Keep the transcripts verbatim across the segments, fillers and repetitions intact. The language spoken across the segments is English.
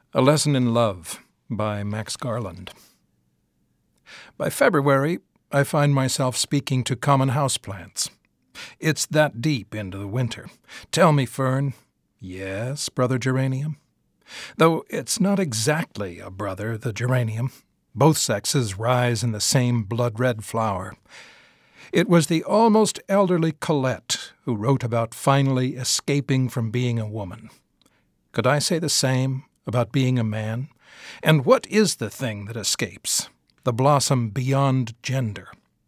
A Lesson in Love by Max Garland. By February, I find myself speaking to common houseplants. It's that deep into the winter. Tell me, fern. Yes, brother geranium. Though it's not exactly a brother, the geranium. Both sexes rise in the same blood-red flower. It was the almost elderly Colette who wrote about finally escaping from being a woman. Could I say the same about being a man? And what is the thing that escapes? The blossom beyond gender.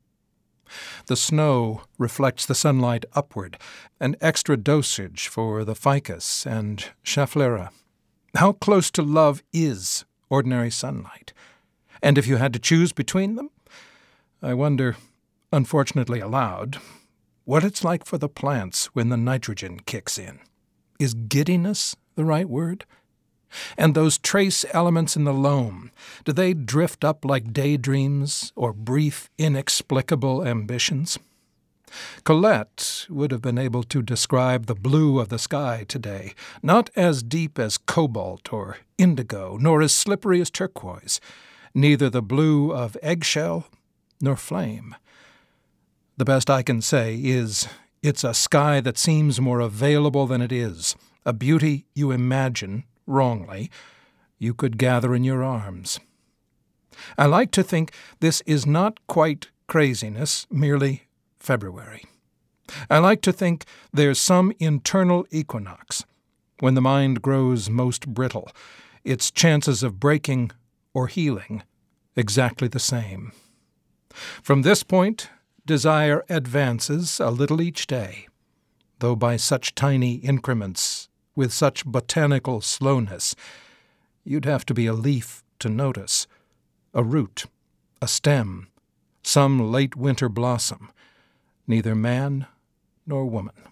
The snow reflects the sunlight upward, an extra dosage for the ficus and schefflera. How close to love is ordinary sunlight? And if you had to choose between them, I wonder, unfortunately aloud, what it's like for the plants when the nitrogen kicks in. Is giddiness the right word? And those trace elements in the loam, do they drift up like daydreams or brief, inexplicable ambitions? Colette would have been able to describe the blue of the sky today, not as deep as cobalt or indigo, nor as slippery as turquoise, neither the blue of eggshell nor flame. The best I can say is, it's a sky that seems more available than it is, a beauty you imagine, wrongly, you could gather in your arms. I like to think this is not quite craziness, merely February. I like to think there's some internal equinox. When the mind grows most brittle, its chances of breaking or healing exactly the same. From this point, desire advances a little each day, though by such tiny increments, with such botanical slowness, you'd have to be a leaf to notice, a root, a stem, some late winter blossom, neither man nor woman.